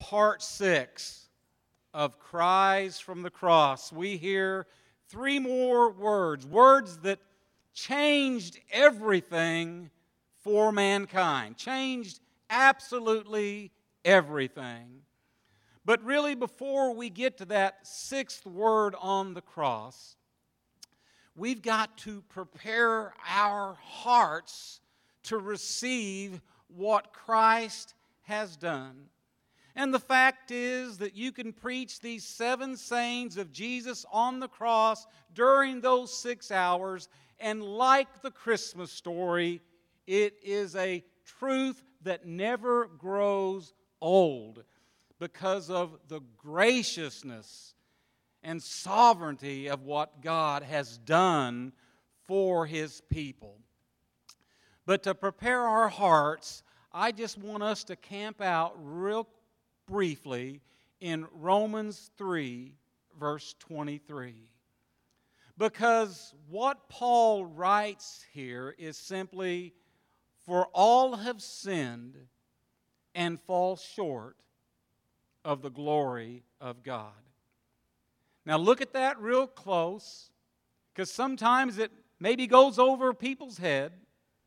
part 6 of Cries from the Cross, we hear 3 more words that changed everything for mankind, changed absolutely everything. But really, before we get to that 6th word on the cross, we've got to prepare our hearts to receive what Christ has done. And the fact is that you can preach these 7 sayings of Jesus on the cross during those 6 hours, and like the Christmas story, it is a truth that never grows old because of the graciousness and sovereignty of what God has done for His people. But to prepare our hearts, I just want us to camp out real briefly in Romans 3, verse 23. Because what Paul writes here is simply, "For all have sinned and fall short of the glory of God." Now look at that real close, because sometimes it maybe goes over people's head.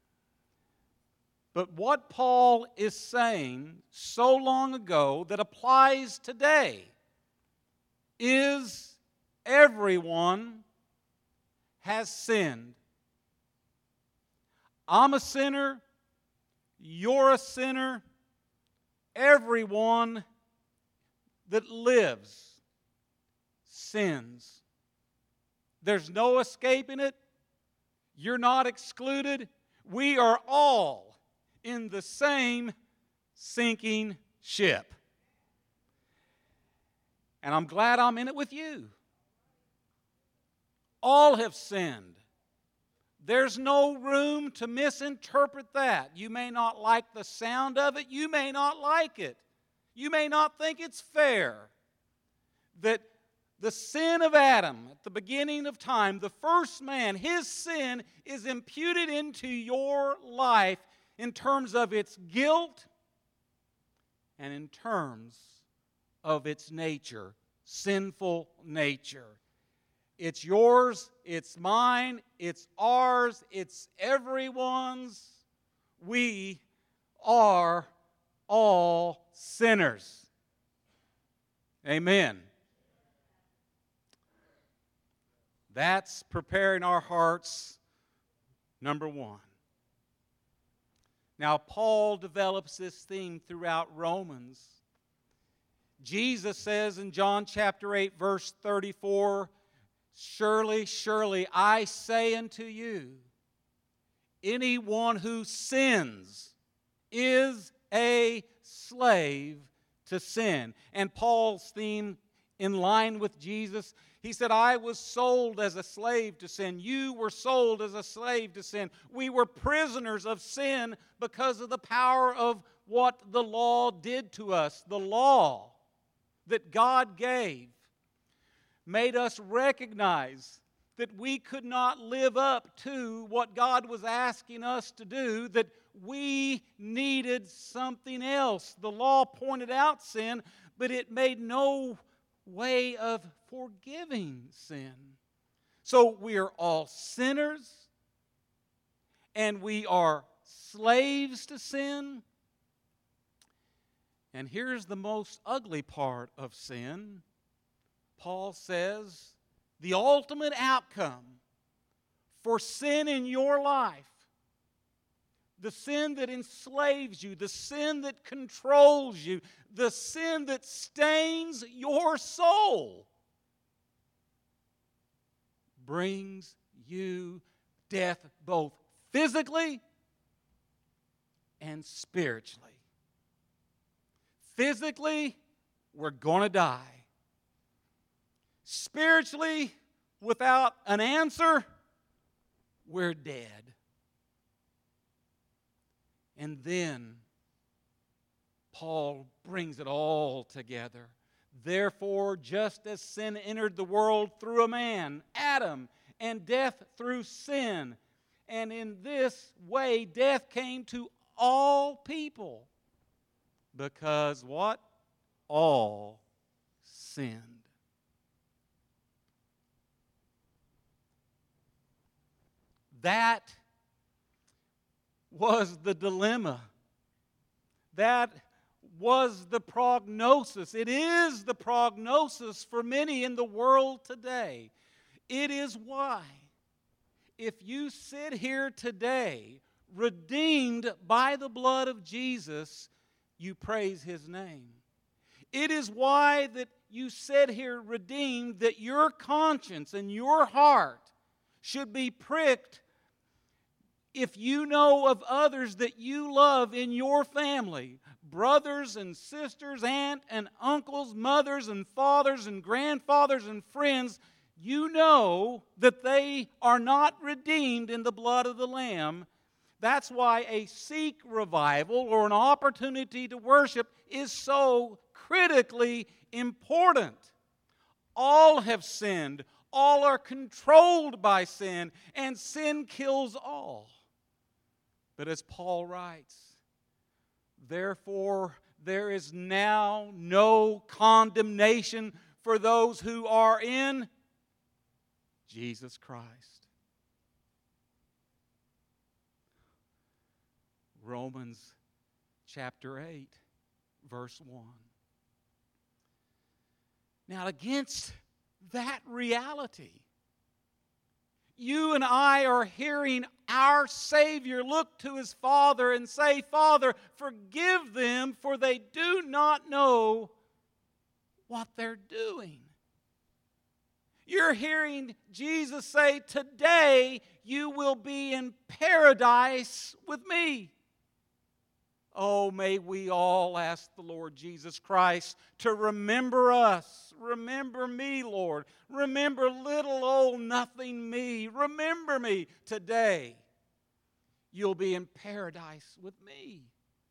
But what Paul is saying so long ago that applies today is everyone has sinned. I'm a sinner. You're a sinner. Everyone that lives sins. There's no escaping it. You're not excluded. We are all in the same sinking ship. And I'm glad I'm in it with you. All have sinned. There's no room to misinterpret that. You may not like the sound of it. You may not like it. You may not think it's fair that the sin of Adam at the beginning of time, the first man, his sin is imputed into your life in terms of its guilt and in terms of its nature, sinful nature. It's yours, it's mine, it's ours, it's everyone's. We are all sinners. Amen. That's preparing our hearts, number 1. Now, Paul develops this theme throughout Romans. Jesus says in John chapter 8, verse 34, "Surely, surely, I say unto you, anyone who sins is a slave to sin." And Paul's theme, in line with Jesus, he said, "I was sold as a slave to sin. You were sold as a slave to sin. We were prisoners of sin because of the power of what the law did to us. The law that God gave made us recognize that we could not live up to what God was asking us to do, that we needed something else. The law pointed out sin, but it made no way of forgiving sin. So we are all sinners, and we are slaves to sin. And here's the most ugly part of sin. Paul says the ultimate outcome for sin in your life, the sin that enslaves you, the sin that controls you, the sin that stains your soul, brings you death both physically and spiritually. Physically, we're going to die. Spiritually, without an answer, we're dead. And then Paul brings it all together. Therefore, just as sin entered the world through a man, Adam, and death through sin, and in this way death came to all people. Because what? all sinned. That was the dilemma. That was the prognosis. It is the prognosis for many in the world today. It is why, if you sit here today, redeemed by the blood of Jesus, you praise His name. It is why that you sit here redeemed, that your conscience and your heart should be pricked if you know of others that you love in your family, brothers and sisters, aunt and uncles, mothers and fathers and grandfathers and friends, you know that they are not redeemed in the blood of the Lamb. That's why a Sikh revival or an opportunity to worship is so critically important. All have sinned. All are controlled by sin, and sin kills all. But as Paul writes, therefore there is now no condemnation for those who are in Jesus Christ. Romans chapter 8, verse 1. Now, against that reality, you and I are hearing our Savior look to His Father and say, Father, forgive them, for they do not know what they're doing. You're hearing Jesus say, today you will be in paradise with me. Oh, may we all ask the Lord Jesus Christ to remember us. Remember me, Lord. Remember little old nothing me. Remember me today. You'll be in paradise with me.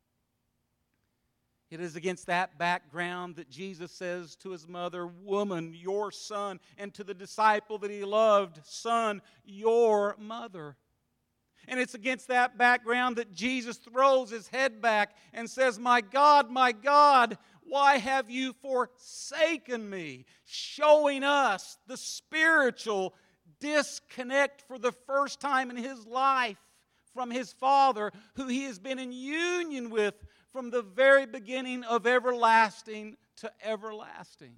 It is against that background that Jesus says to His mother, woman, your son, and to the disciple that He loved, son, your mother. And it's against that background that Jesus throws His head back and says, my God, why have you forsaken me? Showing us the spiritual disconnect for the first time in His life from His Father, who He has been in union with from the very beginning of everlasting to everlasting.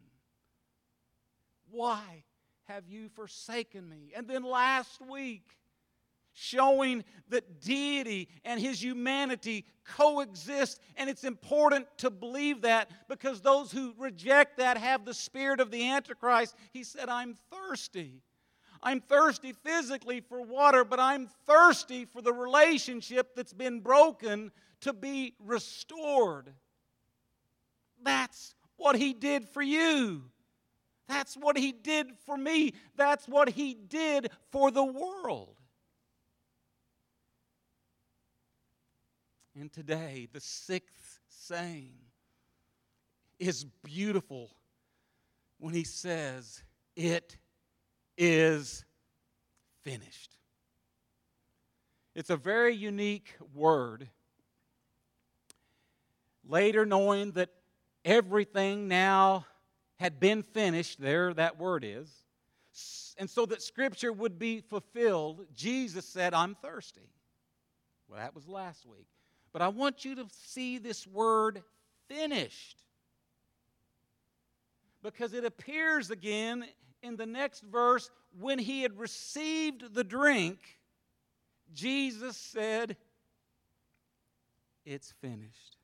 Why have you forsaken me? And then last week, showing that deity and His humanity coexist. And it's important to believe that, because those who reject that have the spirit of the Antichrist. He said, I'm thirsty. I'm thirsty physically for water, but I'm thirsty for the relationship that's been broken to be restored. That's what He did for you. That's what He did for me. That's what He did for the world. And today, the sixth saying is beautiful when He says, it is finished. It's a very unique word. Later, knowing that everything now had been finished, there that word is, and so that Scripture would be fulfilled, Jesus said, I'm thirsty. Well, that was last week. But I want you to see this word finished, because it appears again in the next verse. When He had received the drink, Jesus said, it's finished.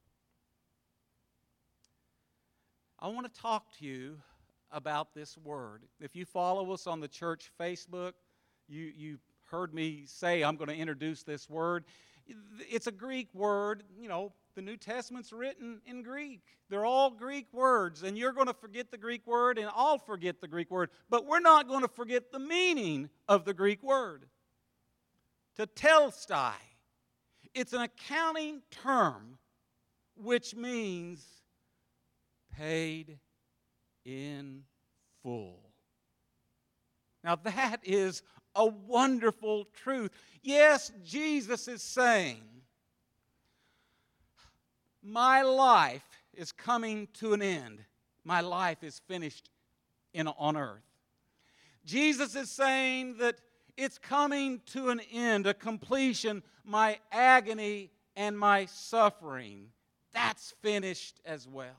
I want to talk to you about this word. If you follow us on the church Facebook, you heard me say I'm going to introduce this word. It's a Greek word. You know, the New Testament's written in Greek. They're all Greek words, and you're going to forget the Greek word, and I'll forget the Greek word. But we're not going to forget the meaning of the Greek word. Tetelestai. It's an accounting term which means paid in full. Now that is a wonderful truth. Yes, Jesus is saying, my life is coming to an end. My life is finished on earth. Jesus is saying that it's coming to an end, a completion. My agony and my suffering, that's finished as well.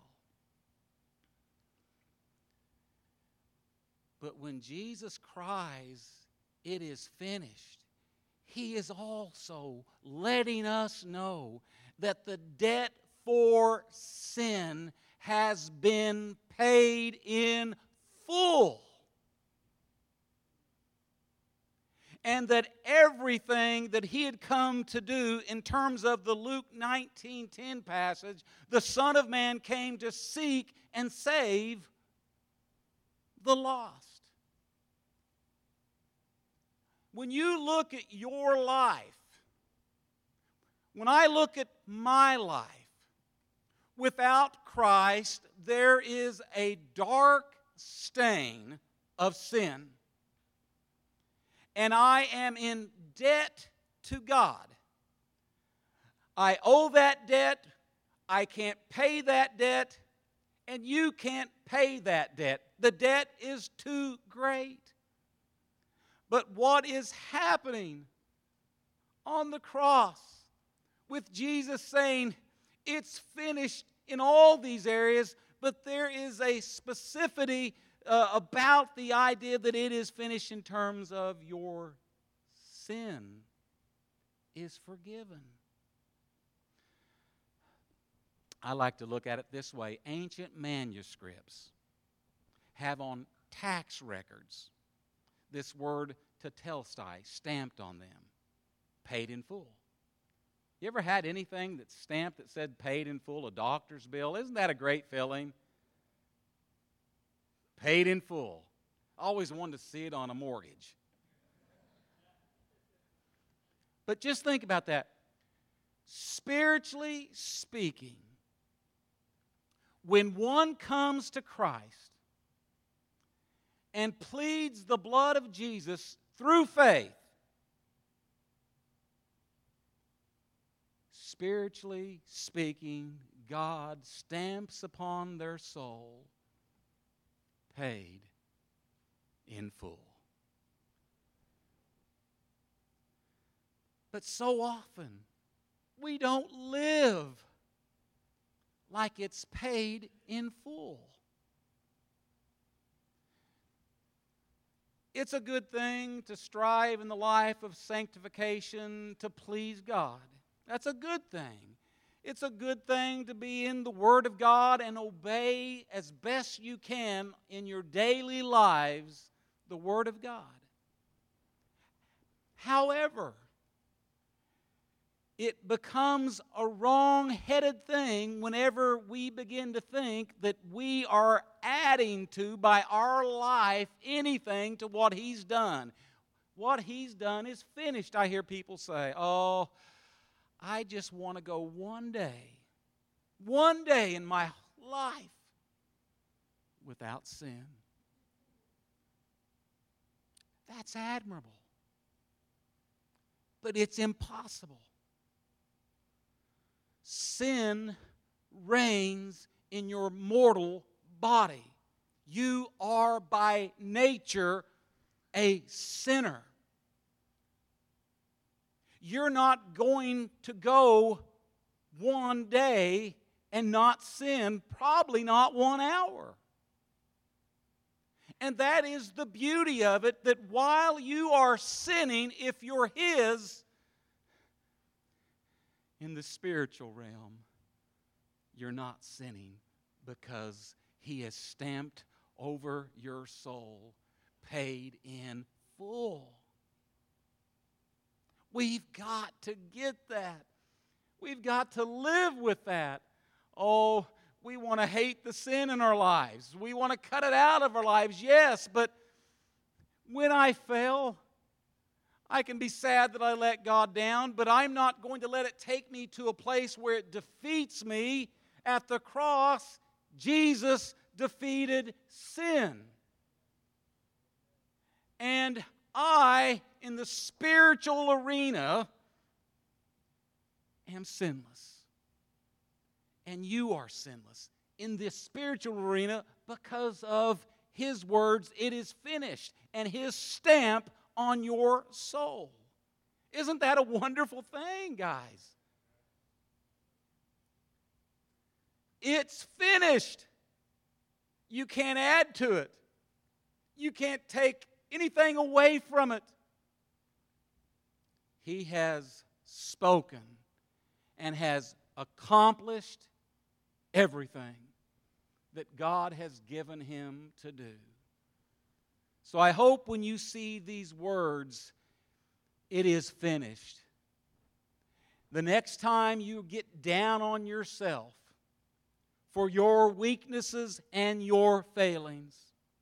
But when Jesus cries, "It is finished," He is also letting us know that the debt for sin has been paid in full. And that everything that He had come to do in terms of the Luke 19:10 passage, the Son of Man came to seek and save the lost. When you look at your life, when I look at my life, without Christ, there is a dark stain of sin. And I am in debt to God. I owe that debt. I can't pay that debt. And you can't pay that debt. The debt is too great. But what is happening on the cross with Jesus saying, "It's finished" in all these areas, but there is a specificity about the idea that it is finished in terms of your sin is forgiven. I like to look at it this way. Ancient manuscripts have on tax records this word tetelestai stamped on them, paid in full. You ever had anything that's stamped that said paid in full, a doctor's bill? Isn't that a great feeling? Paid in full. I always wanted to see it on a mortgage. But just think about that. Spiritually speaking, when one comes to Christ and pleads the blood of Jesus through faith, spiritually speaking, God stamps upon their soul, paid in full. But so often, we don't live like it's paid in full. It's a good thing to strive in the life of sanctification to please God. That's a good thing. It's a good thing to be in the Word of God and obey as best you can in your daily lives the Word of God. However, it becomes a wrong-headed thing whenever we begin to think that we are adding to, by our life, anything to what He's done. What He's done is finished. I hear people say, "Oh, I just want to go one day in my life without sin." That's admirable. But it's impossible. Sin reigns in your mortal body. You are by nature a sinner. You're not going to go one day and not sin, probably not 1 hour. And that is the beauty of it, that while you are sinning, if you're His, in the spiritual realm, you're not sinning because He has stamped over your soul, paid in full. We've got to get that. We've got to live with that. Oh, we want to hate the sin in our lives. We want to cut it out of our lives, yes, but when I fail, I can be sad that I let God down, but I'm not going to let it take me to a place where it defeats me. At the cross, Jesus defeated sin. And I, in the spiritual arena, am sinless. and you are sinless in this spiritual arena because of His words, "It is finished," and His stamp on your soul. Isn't that a wonderful thing, guys? It's finished. You can't add to it. You can't take anything away from it. He has spoken and has accomplished everything that God has given Him to do. So I hope when you see these words, "It is finished," the next time you get down on yourself for your weaknesses and your failings,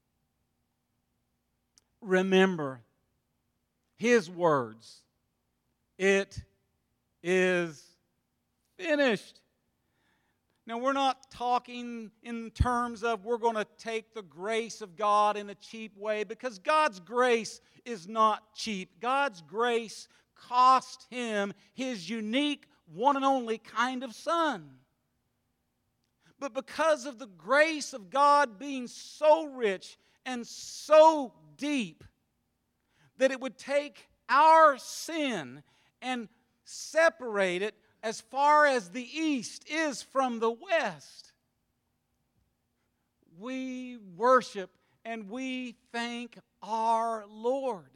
remember His words. It is finished. Now, we're not talking in terms of we're going to take the grace of God in a cheap way, because God's grace is not cheap. God's grace cost Him His unique, one and only kind of Son. But because of the grace of God being so rich and so deep, that it would take our sin and separate it as far as the east is from the west, we worship and we thank our Lord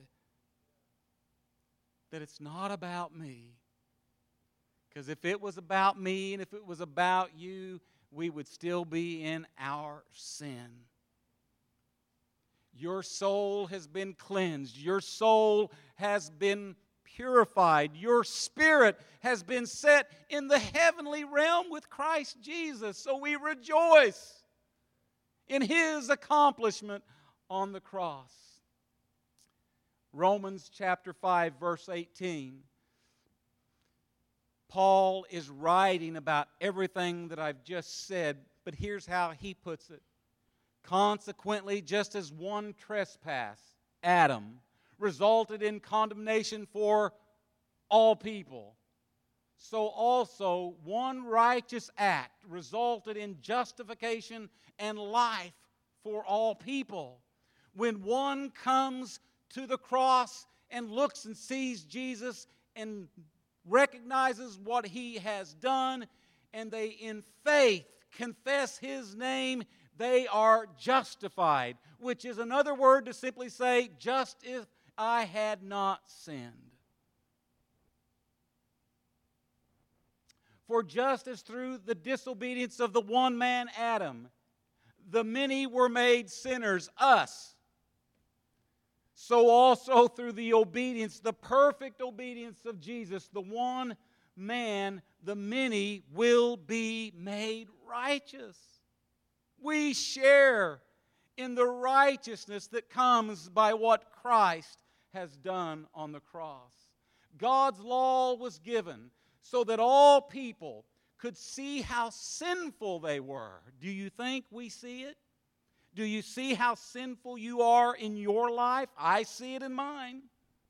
that it's not about me. Because if it was about me and if it was about you, we would still be in our sin. Your soul has been cleansed. Your soul has been purified. Your spirit has been set in the heavenly realm with Christ Jesus. So we rejoice in His accomplishment on the cross. Romans chapter 5, verse 18. Paul is writing about everything that I've just said, but here's how he puts it. Consequently, just as one trespass, Adam, resulted in condemnation for all people, so also one righteous act resulted in justification and life for all people. When one comes to the cross and looks and sees Jesus and recognizes what He has done, and they in faith confess His name, they are justified, which is another word to simply say, just if I had not sinned. For just as through the disobedience of the one man, Adam, the many were made sinners, us, so also through the obedience, the perfect obedience of Jesus, the one man, the many will be made righteous. We share in the righteousness that comes by what Christ has done on the cross. God's law was given so that all people could see how sinful they were. Do you think we see it? Do you see how sinful you are in your life? I see it in mine.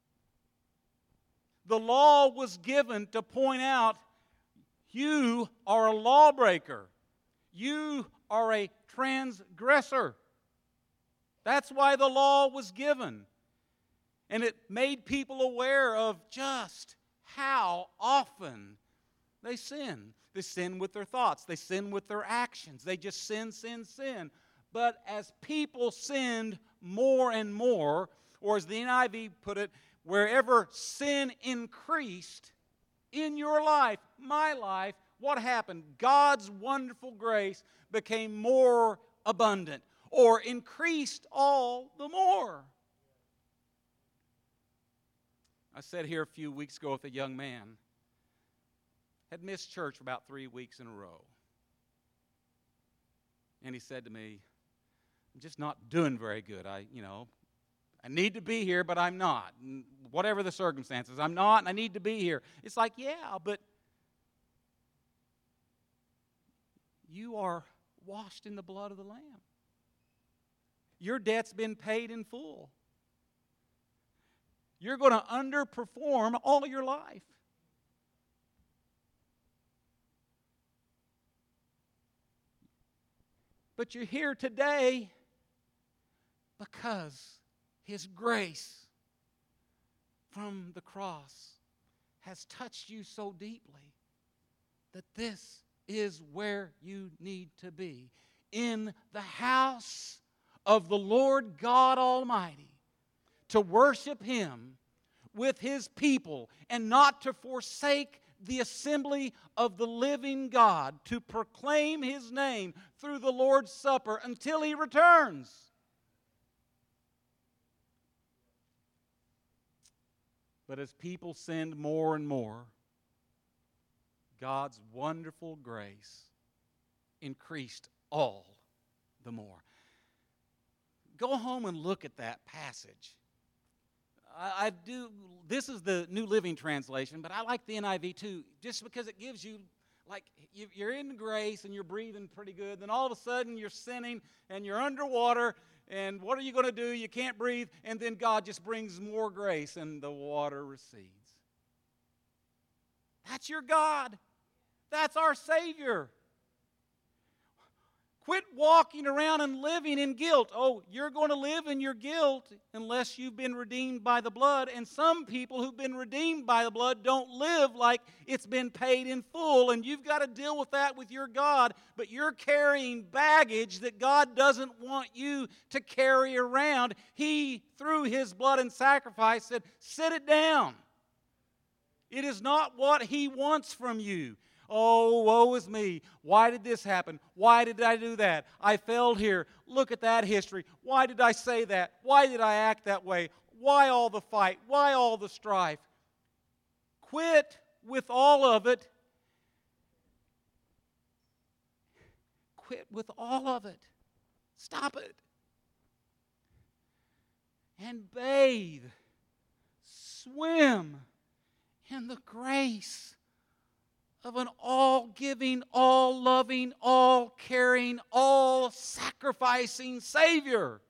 The law was given to point out you are a lawbreaker. You are a transgressor. That's why the law was given. And it made people aware of just how often they sin. They sin with their thoughts. They sin with their actions. They just sin, sin, sin. But as people sinned more and more, or as the NIV put it, wherever sin increased in your life, my life, what happened? God's wonderful grace became more abundant, or increased all the more. I sat here a few weeks ago with a young man, had missed church for about 3 weeks in a row. And he said to me, "I'm just not doing very good. I need to be here, but I'm not. And whatever the circumstances, I'm not, and I need to be here." It's like, yeah, but you are washed in the blood of the Lamb. Your debt's been paid in full. You're going to underperform all your life. But you're here today because His grace from the cross has touched you so deeply that this is where you need to be. In the house of the Lord God Almighty, to worship Him with His people and not to forsake the assembly of the living God, to proclaim His name through the Lord's Supper until He returns. But as people sinned more and more, God's wonderful grace increased all the more. Go home and look at that passage. I do. This is the New Living Translation, but I like the NIV too, just because it gives you, like, you're in grace and you're breathing pretty good. Then all of a sudden you're sinning and you're underwater, and what are you going to do? You can't breathe, and then God just brings more grace and the water recedes. That's your God. That's our Savior. Quit walking around and living in guilt. Oh, you're going to live in your guilt unless you've been redeemed by the blood. And some people who've been redeemed by the blood don't live like it's been paid in full. And you've got to deal with that with your God. But you're carrying baggage that God doesn't want you to carry around. He, through His blood and sacrifice, said, sit it down. It is not what He wants from you. Oh, woe is me. Why did this happen? Why did I do that? I failed here. Look at that history. Why did I say that? Why did I act that way? Why all the fight? Why all the strife? Quit with all of it. Quit with all of it. Stop it. And bathe, swim in the grace of an all-giving, all-loving, all-caring, all-sacrificing Savior.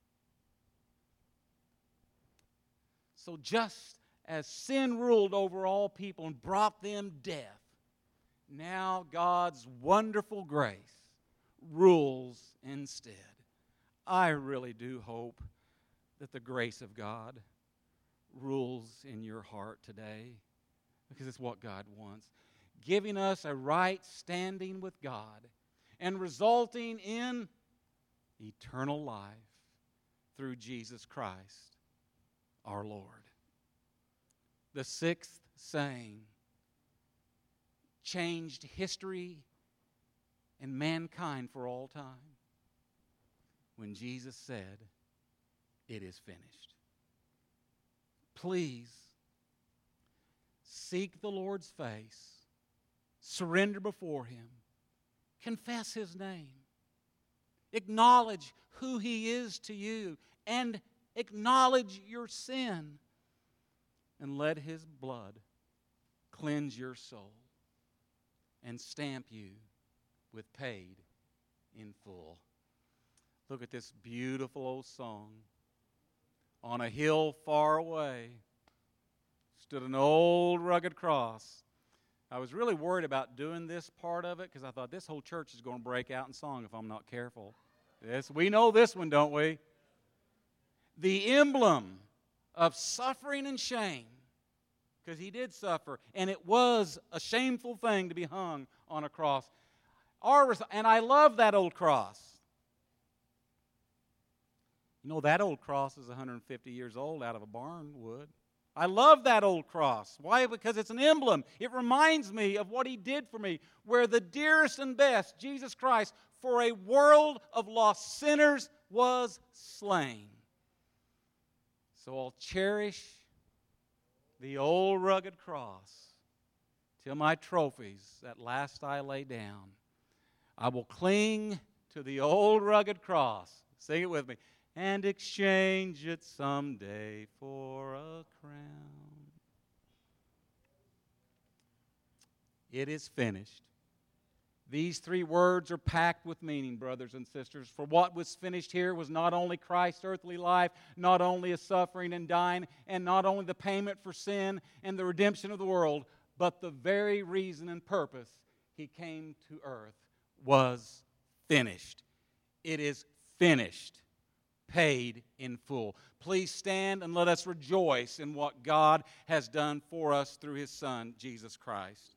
So just as sin ruled over all people and brought them death, now God's wonderful grace rules instead. I really do hope that the grace of God rules in your heart today, because it's what God wants. Giving us a right standing with God and resulting in eternal life through Jesus Christ, our Lord. The sixth saying changed history and mankind for all time when Jesus said, "It is finished." Please seek the Lord's face. Surrender before Him. Confess His name. Acknowledge who He is to you. And acknowledge your sin. And let His blood cleanse your soul and stamp you with paid in full. Look at this beautiful old song. On a hill far away stood an old rugged cross. I was really worried about doing this part of it because I thought this whole church is going to break out in song if I'm not careful. Yes, we know this one, don't we? The emblem of suffering and shame, because He did suffer, and it was a shameful thing to be hung on a cross. And I love that old cross. You know, that old cross is 150 years old out of a barn wood. I love that old cross. Why? Because it's an emblem. It reminds me of what He did for me, where the dearest and best, Jesus Christ, for a world of lost sinners was slain. So I'll cherish the old rugged cross till my trophies at last I lay down. I will cling to the old rugged cross. Sing it with me. And exchange it someday for a crown. It is finished. These three words are packed with meaning, brothers and sisters. For what was finished here was not only Christ's earthly life, not only His suffering and dying, and not only the payment for sin and the redemption of the world, but the very reason and purpose He came to earth was finished. It is finished, paid in full. Please stand and let us rejoice in what God has done for us through His Son, Jesus Christ.